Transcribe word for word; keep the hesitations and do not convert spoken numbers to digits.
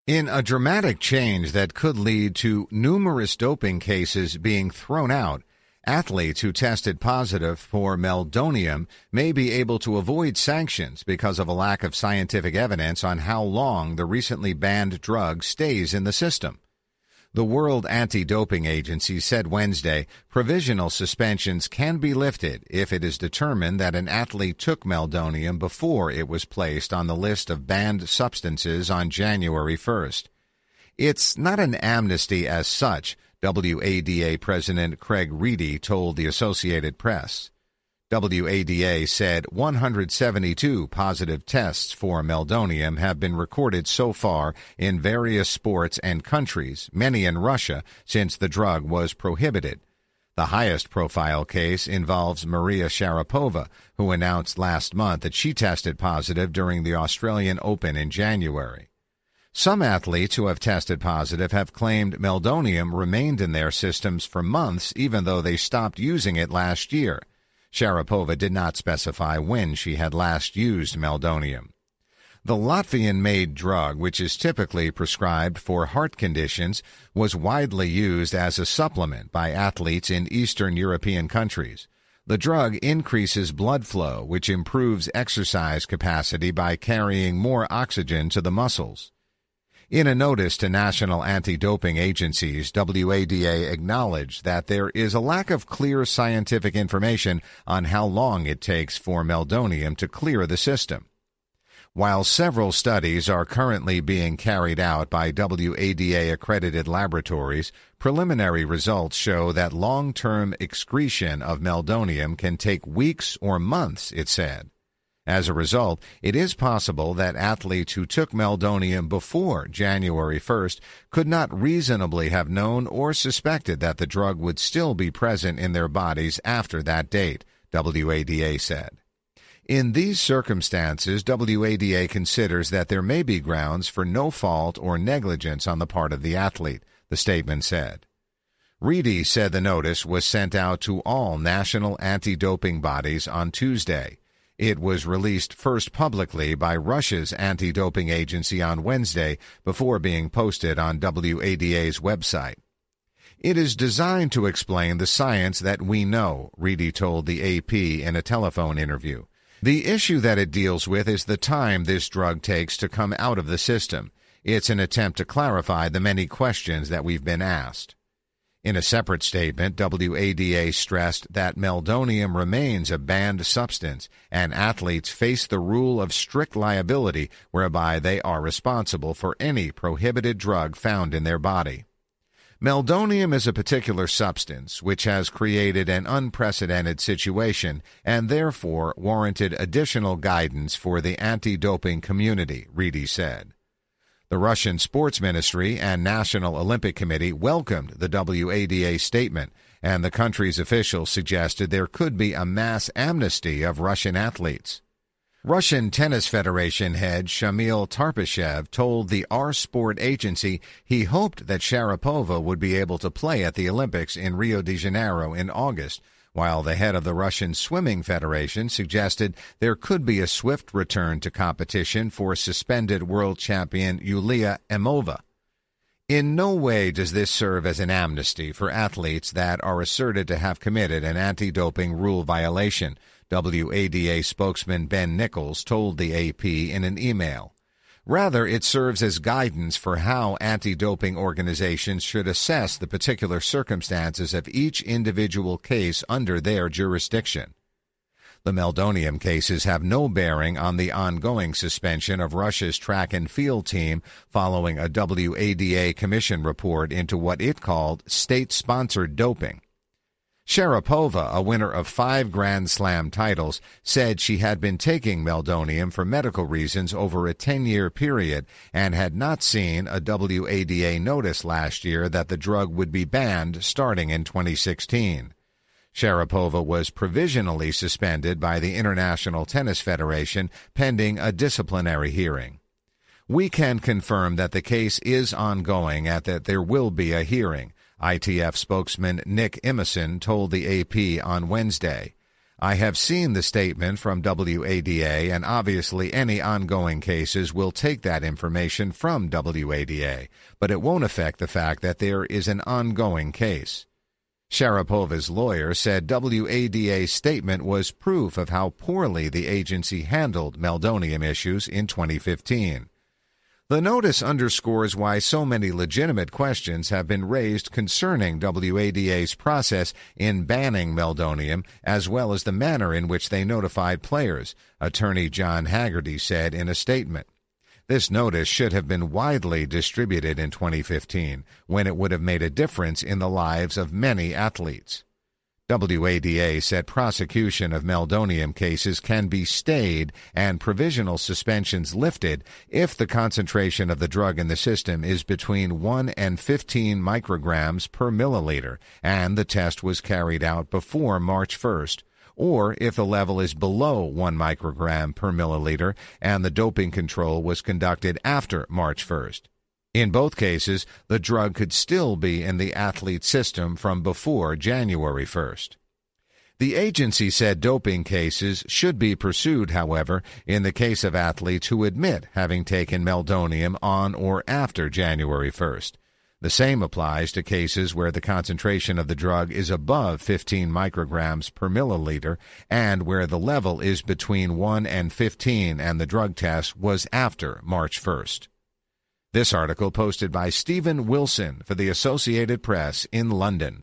In a dramatic change that could lead to numerous doping cases being thrown out, athletes who tested positive for meldonium may be able to avoid sanctions because of a lack of scientific evidence on how long the recently banned drug stays in the system. The World Anti-Doping Agency said Wednesday provisional suspensions can be lifted if it is determined that an athlete took meldonium before it was placed on the list of banned substances on January first. It's not an amnesty as such, W A D A President Craig Reedy told the Associated Press. W A D A said one hundred seventy-two positive tests for meldonium have been recorded so far in various sports and countries, many in Russia, since the drug was prohibited. The highest-profile case involves Maria Sharapova, who announced last month that she tested positive during the Australian Open in January. Some athletes who have tested positive have claimed meldonium remained in their systems for months even though they stopped using it last year. Sharapova did not specify when she had last used meldonium. The Latvian-made drug, which is typically prescribed for heart conditions, was widely used as a supplement by athletes in Eastern European countries. The drug increases blood flow, which improves exercise capacity by carrying more oxygen to the muscles. In a notice to national anti-doping agencies, W A D A acknowledged that there is a lack of clear scientific information on how long it takes for meldonium to clear the system. While several studies are currently being carried out by W A D A-accredited laboratories, preliminary results show that long-term excretion of meldonium can take weeks or months, it said. As a result, it is possible that athletes who took meldonium before January first could not reasonably have known or suspected that the drug would still be present in their bodies after that date, W A D A said. In these circumstances, W A D A considers that there may be grounds for no fault or negligence on the part of the athlete, the statement said. Reedy said the notice was sent out to all national anti-doping bodies on Tuesday. It was released first publicly by Russia's anti-doping agency on Wednesday before being posted on W A D A's website. It is designed to explain the science that we know, Reedy told the A P in a telephone interview. The issue that it deals with is the time this drug takes to come out of the system. It's an attempt to clarify the many questions that we've been asked. In a separate statement, W A D A stressed that meldonium remains a banned substance and athletes face the rule of strict liability whereby they are responsible for any prohibited drug found in their body. Meldonium is a particular substance which has created an unprecedented situation and therefore warranted additional guidance for the anti-doping community, Reedy said. The Russian Sports Ministry and National Olympic Committee welcomed the W A D A statement, and the country's officials suggested there could be a mass amnesty of Russian athletes. Russian Tennis Federation head Shamil Tarpashev told the R Sport agency he hoped that Sharapova would be able to play at the Olympics in Rio de Janeiro in August, while the head of the Russian Swimming Federation suggested there could be a swift return to competition for suspended world champion Yulia Emova. In no way does this serve as an amnesty for athletes that are asserted to have committed an anti-doping rule violation, W A D A spokesman Ben Nichols told the A P in an email. Rather, it serves as guidance for how anti-doping organizations should assess the particular circumstances of each individual case under their jurisdiction. The meldonium cases have no bearing on the ongoing suspension of Russia's track and field team following a W A D A commission report into what it called state-sponsored doping. Sharapova, a winner of five Grand Slam titles, said she had been taking meldonium for medical reasons over a ten-year period and had not seen a W A D A notice last year that the drug would be banned starting in twenty sixteen. Sharapova was provisionally suspended by the International Tennis Federation pending a disciplinary hearing. We can confirm that the case is ongoing and that there will be a hearing, I T F spokesman Nick Emerson told the A P on Wednesday. I have seen the statement from W A D A, and obviously any ongoing cases will take that information from W A D A, but it won't affect the fact that there is an ongoing case. Sharapova's lawyer said W A D A's statement was proof of how poorly the agency handled meldonium issues in twenty fifteen. The notice underscores why so many legitimate questions have been raised concerning W A D A's process in banning meldonium, as well as the manner in which they notified players, Attorney John Haggerty said in a statement. This notice should have been widely distributed in twenty fifteen, when it would have made a difference in the lives of many athletes. W A D A said prosecution of meldonium cases can be stayed and provisional suspensions lifted if the concentration of the drug in the system is between one and fifteen micrograms per milliliter and the test was carried out before March first, or if the level is below one microgram per milliliter and the doping control was conducted after March first. In both cases, the drug could still be in the athlete's system from before January first. The agency said doping cases should be pursued, however, in the case of athletes who admit having taken meldonium on or after January first. The same applies to cases where the concentration of the drug is above fifteen micrograms per milliliter and where the level is between one and fifteen and the drug test was after March first. This article posted by Stephen Wilson for the Associated Press in London.